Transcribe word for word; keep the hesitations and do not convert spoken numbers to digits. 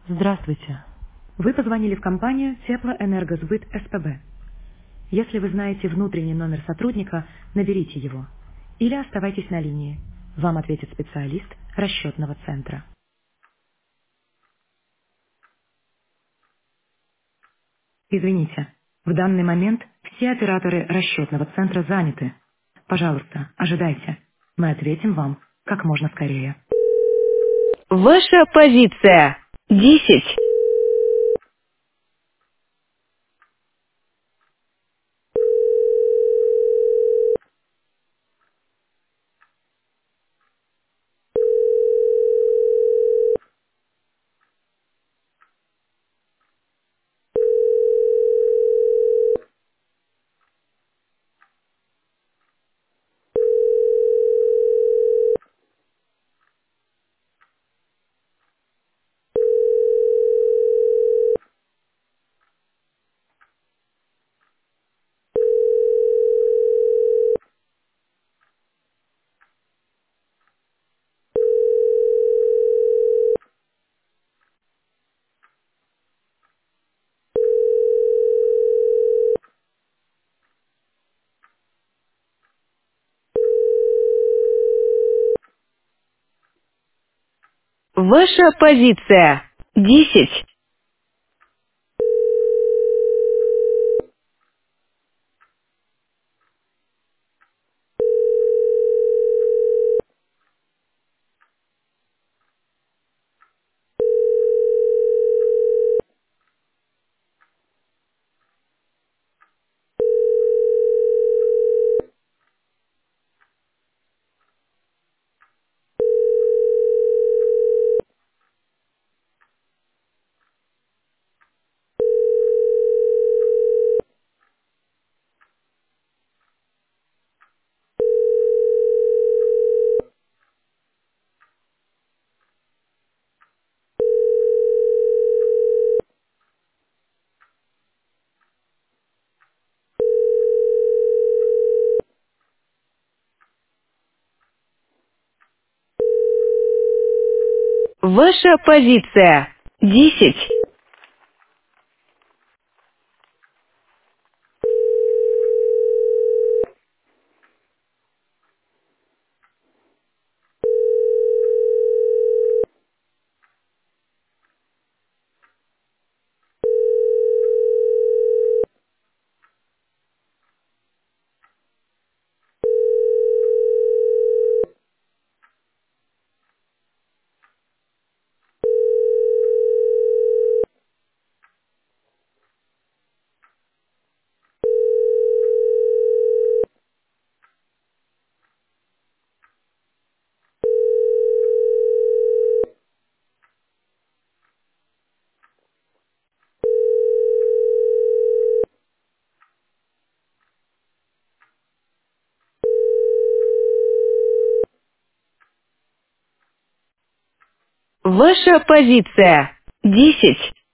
Здравствуйте. Вы позвонили в компанию Теплоэнергосбыт СПБ. Если вы знаете внутренний номер сотрудника, наберите его. Или оставайтесь на линии. Вам ответит специалист расчетного центра. Извините, в данный момент все операторы расчетного центра заняты. Пожалуйста, ожидайте. Мы ответим вам как можно скорее. Ваша позиция. десять. Ваша позиция. десять. Ваша позиция. десять. Ваша позиция. десять.